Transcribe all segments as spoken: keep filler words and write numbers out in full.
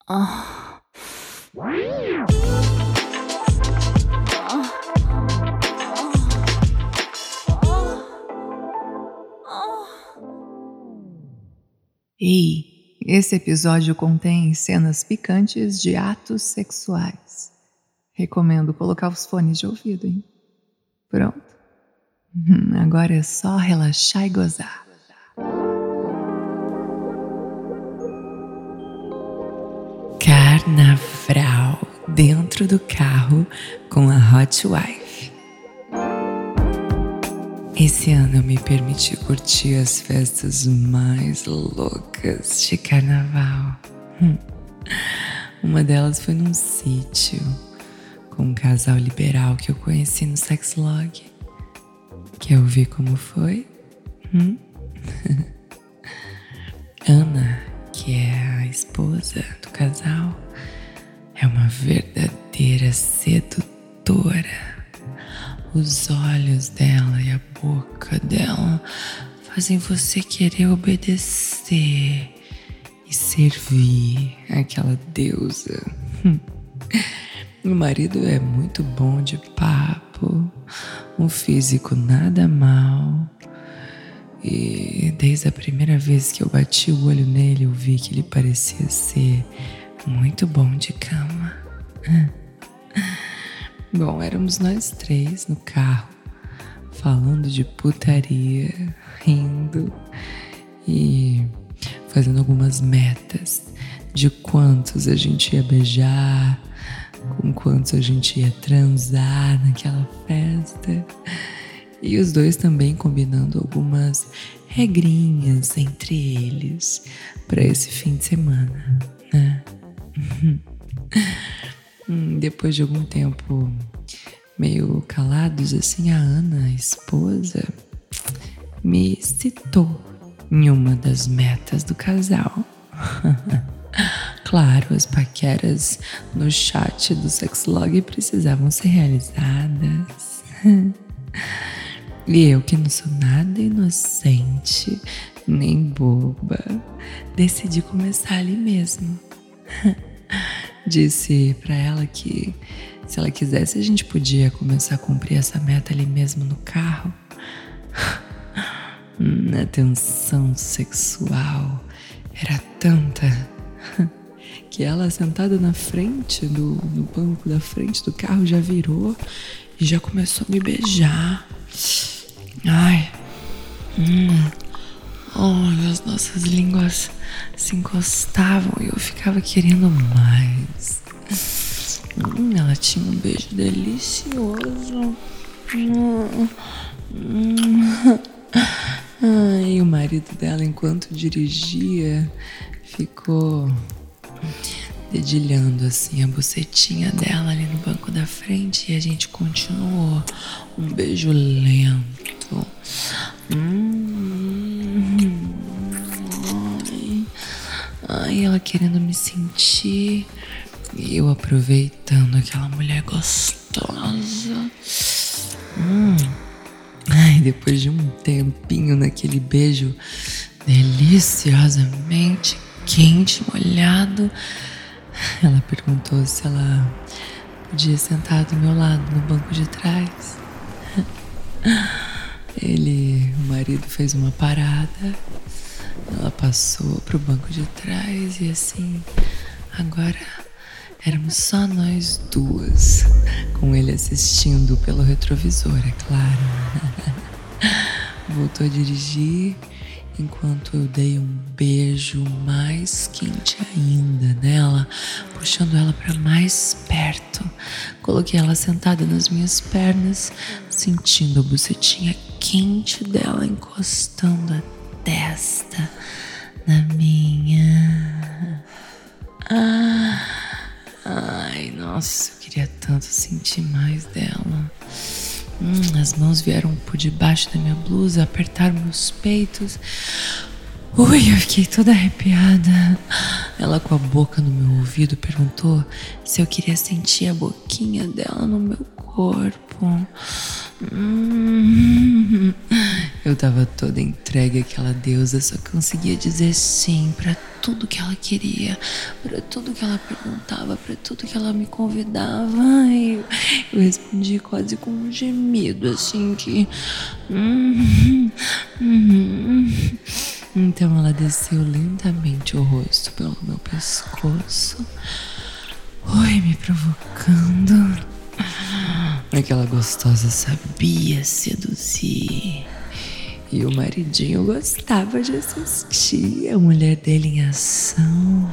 Ah. Ei, esse episódio contém cenas picantes de atos sexuais. Recomendo colocar os fones de ouvido, hein? Pronto. Hum, agora é só relaxar e gozar. Carnaval dentro do carro com a Hot Wife. Esse ano eu me permiti curtir as festas mais loucas de carnaval. Hum. Uma delas foi num sítio com um casal liberal que eu conheci no Sexlog. Quer ouvir como foi? Hum? Ana, que é a esposa do casal, é uma verdadeira sedutora. Os olhos dela e a boca dela fazem você querer obedecer e servir aquela deusa. O marido é muito bom de papo, um físico nada mal. E desde a primeira vez que eu bati o olho nele, eu vi que ele parecia ser muito bom de cama. Bom, éramos nós três no carro, falando de putaria, rindo e fazendo algumas metas de quantos a gente ia beijar, com quantos a gente ia transar naquela festa. E os dois também combinando algumas regrinhas entre eles para esse fim de semana, né? Depois de algum tempo meio calados, assim, a Ana, a esposa, me citou em uma das metas do casal. Claro, as paqueras no chat do Sexlog precisavam ser realizadas. E eu, que não sou nada inocente nem boba, decidi começar ali mesmo. Disse pra ela que se ela quisesse a gente podia começar a cumprir essa meta ali mesmo no carro. A tensão sexual era tanta que ela, sentada na frente do no banco da frente do carro, já virou e já começou a me beijar. Ai, hum, oh, as nossas línguas se encostavam e eu ficava querendo mais. Hum, ela tinha um beijo delicioso. Hum, hum. Ai, o marido dela, enquanto dirigia, ficou dedilhando assim a bucetinha dela ali no banco da frente e a gente continuou um beijo lento. Hum, ai, ai, ela querendo me sentir e eu aproveitando aquela mulher gostosa. Hum. Ai, depois de um tempinho naquele beijo deliciosamente quente, molhado, ela perguntou se ela podia sentar do meu lado no banco de trás. Ele, o marido, fez uma parada. Ela passou pro banco de trás e assim, agora éramos só nós duas, com ele assistindo pelo retrovisor, é claro. Voltou a dirigir enquanto eu dei um beijo mais quente ainda nela, puxando ela para mais perto. Coloquei ela sentada nas minhas pernas, sentindo a bucetinha quente dela encostando a testa na minha. Ah, ai, nossa, eu queria tanto sentir mais dela. Hum, as mãos vieram por debaixo da minha blusa, apertaram meus peitos. Ui, eu fiquei toda arrepiada. Ela, com a boca no meu ouvido, perguntou se eu queria sentir a boquinha dela no meu corpo. Hum, eu tava toda entregue àquela deusa, só conseguia dizer sim pra tudo que ela queria, pra tudo que ela perguntava, pra tudo que ela me convidava. Ai, eu respondi quase com um gemido, assim, que... Hum, hum. Então ela desceu lentamente o rosto pelo meu pescoço. Oi, me provocando. Aquela gostosa sabia seduzir. E o maridinho gostava de assistir a mulher dele em ação.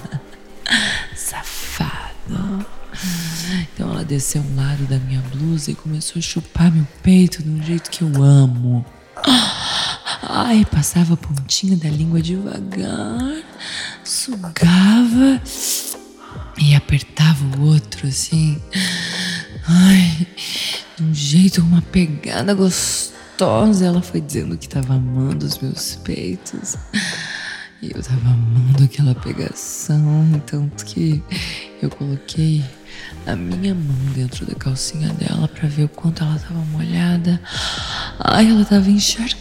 Safado. Então ela desceu um lado da minha blusa e começou a chupar meu peito de um jeito que eu amo. Ai, passava a pontinha da língua devagar, sugava e apertava o outro assim. Ai, de um jeito, uma pegada gostosa. Ela foi dizendo que tava amando os meus peitos. E eu tava amando aquela pegação. Tanto que eu coloquei a minha mão dentro da calcinha dela pra ver o quanto ela tava molhada. Ai, ela tava encharcada.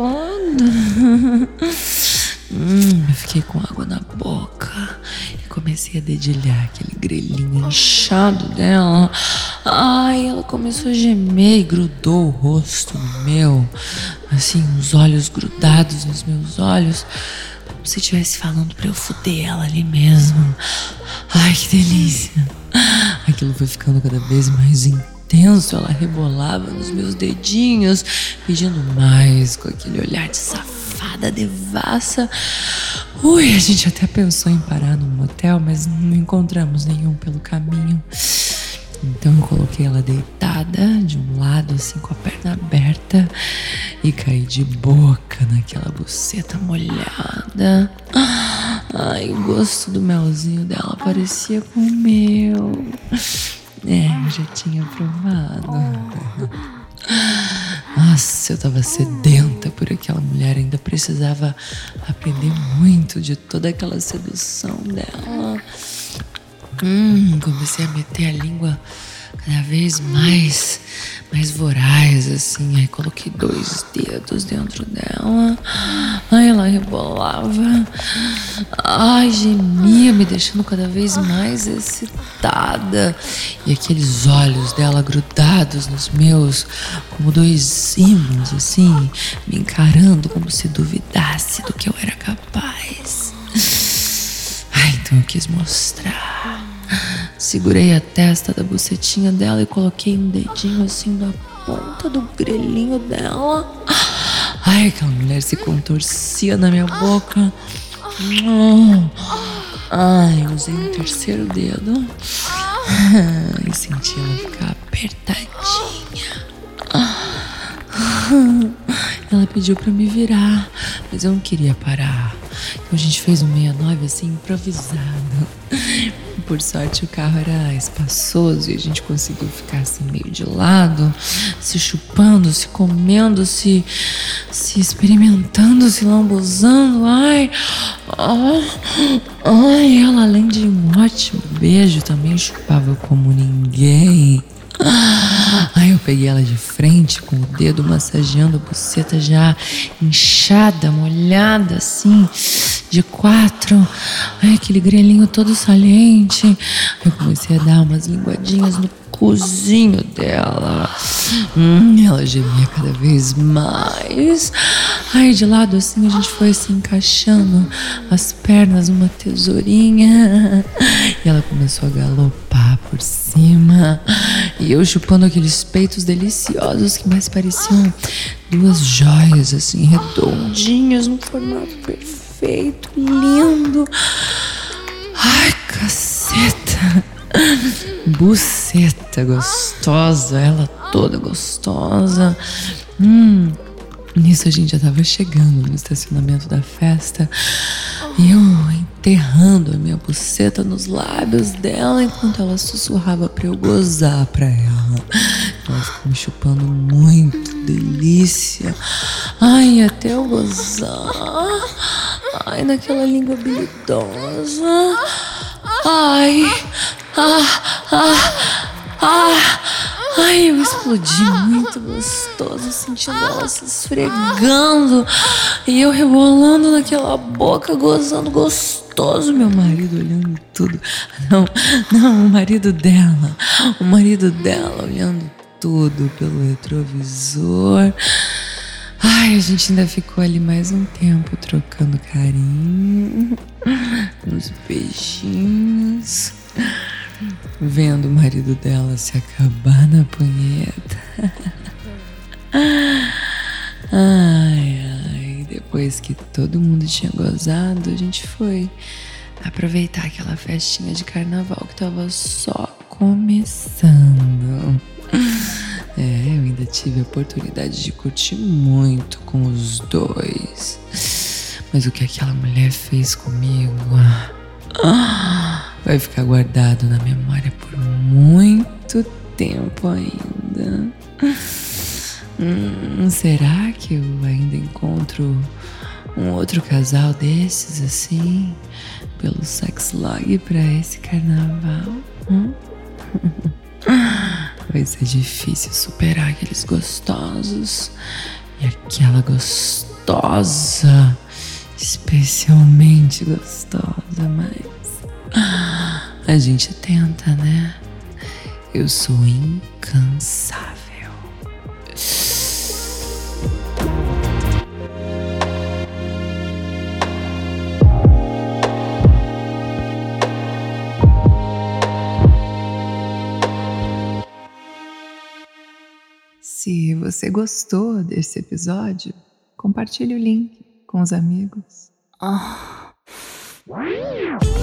Hum, eu fiquei com água na boca e comecei a dedilhar aquele grelhinho inchado dela. Ai, ela começou a gemer e grudou o rosto no meu, assim, os olhos grudados nos meus olhos, como se estivesse falando pra eu fuder ela ali mesmo. Ai, que delícia. Aquilo foi ficando cada vez mais intenso. Ela rebolava nos meus dedinhos, pedindo mais, com aquele olhar de safada, devassa. Ui, a gente até pensou em parar num motel, mas não encontramos nenhum pelo caminho. Então eu coloquei ela deitada de um lado, assim, com a perna aberta, e caí de boca naquela buceta molhada. Ai, o gosto do melzinho dela parecia com o meu. É, eu já tinha provado. Nossa, eu tava sedenta por aquela mulher. Ainda precisava aprender muito de toda aquela sedução dela. Hum, comecei a meter a língua cada vez mais, mais voraz, assim. Aí coloquei dois dedos dentro dela. Ai, ela rebolava. Ai, gemia, me deixando cada vez mais excitada. E aqueles olhos dela grudados nos meus, como dois ímãs, assim, me encarando como se duvidasse do que eu era capaz. Ai, então eu quis mostrar. Segurei a testa da bucetinha dela e coloquei um dedinho assim na ponta do grelhinho dela. Ai, aquela mulher se contorcia na minha boca. Ai, usei um terceiro dedo e senti ela ficar apertadinha. Ela pediu pra me virar, mas eu não queria parar. Então a gente fez um sessenta e nove assim, improvisado. Por sorte o carro era espaçoso e a gente conseguiu ficar assim meio de lado, se chupando, se comendo, se, se experimentando, se lambuzando. Ai, ai, ai, ela além de um ótimo beijo também chupava como ninguém. Aí eu peguei ela de frente com o dedo massageando a buceta já inchada, molhada assim, de quatro. Ai, aquele grelhinho todo saliente. Eu comecei a dar umas linguadinhas no cozinho dela. Hum, ela gemia cada vez mais. Ai, de lado assim a gente foi se encaixando as pernas numa tesourinha. E ela começou a galopar por cima. E eu chupando aqueles peitos deliciosos que mais pareciam duas joias assim, redondinhas, num formato perfeito, lindo. Ai, caceta. Buceta gostosa, ela toda gostosa. Hum, nisso a gente já tava chegando no estacionamento da festa. E eu enterrando a minha buceta nos lábios dela enquanto ela sussurrava pra eu gozar pra ela. Ela ficou me chupando muito, delícia. Ai, até eu gozar. Ai, naquela língua habilidosa. Ai, ah, ah, ah, Ai, eu explodi muito gostoso, sentindo ela se esfregando e eu rebolando naquela boca, gozando gostoso. Meu marido olhando tudo. Não, não, o marido dela, o marido dela olhando tudo pelo retrovisor. Ai, a gente ainda ficou ali mais um tempo trocando carinho, uns beijinhos, vendo o marido dela se acabar na punheta. Ai, ai, depois que todo mundo tinha gozado, a gente foi aproveitar aquela festinha de carnaval que tava só começando. É, eu ainda tive a oportunidade de curtir muito com os dois. Mas o que aquela mulher fez comigo ah, vai ficar guardado na memória por muito tempo ainda. Hum, será que eu ainda encontro um outro casal desses assim pelo sexlog pra esse carnaval? Hum? Vai ser difícil superar aqueles gostosos e aquela gostosa, especialmente gostosa, mas a gente tenta, né? Eu sou incansável. Se você gostou desse episódio, compartilhe o link com os amigos. Oh.